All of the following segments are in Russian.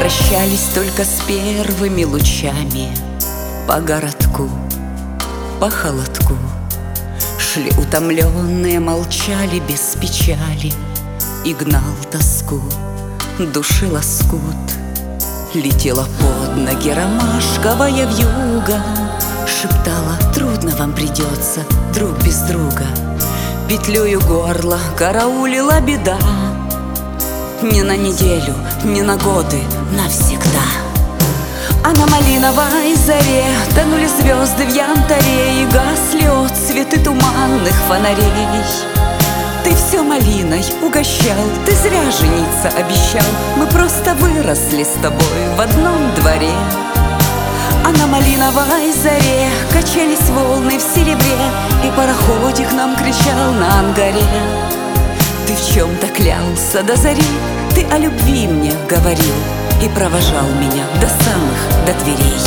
прощались только с первыми лучами. По городку, по холодку шли утомленные, молчали без печали. И гнал тоску, души лоскут. Летела под ноги ромашковая вьюга, шептала: трудно вам придется, друг без друга. Петлюю горло караулила беда. Не на неделю, не на годы, навсегда. А на малиновой заре тонули звезды в янтаре, и гасли отцветы туманных фонарей. Ты все малиной угощал, ты зря жениться обещал. Мы просто выросли с тобой в одном дворе. А на малиновой заре качались волны в серебре, и пароходик нам кричал на ангаре. Ты в чем-то клялся до зари, ты о любви мне говорил и провожал меня до самых, до дверей.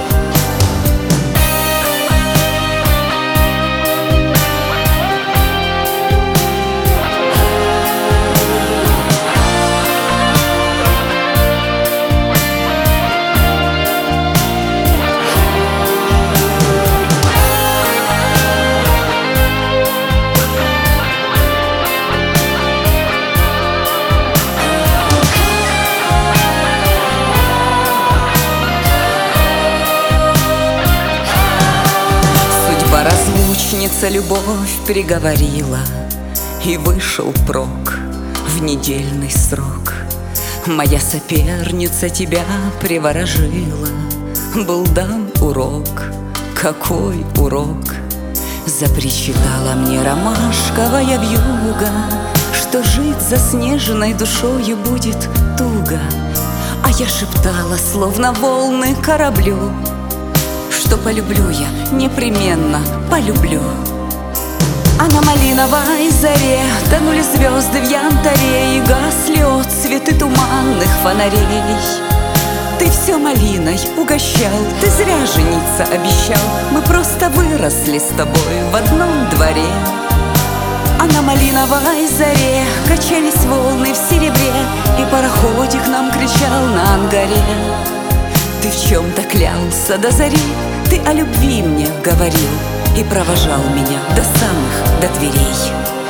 Разлучница любовь приговорила, и вышел прок в недельный срок. Моя соперница тебя приворожила. Был дан урок, какой урок! Запричитала мне ромашковая вьюга, что жить заснеженной душою будет туго. А я шептала, словно волны кораблю, что полюблю я, непременно полюблю. А на малиновой заре тонули звезды в янтаре, и гасли отцветы туманных фонарей. Ты все малиной угощал, ты зря жениться обещал. Мы просто выросли с тобой в одном дворе. А на малиновой заре качались волны в серебре, и пароходик нам кричал на ангаре. Ты в чем-то клялся до зари, ты о любви мне говорил и провожал меня до самых, до дверей.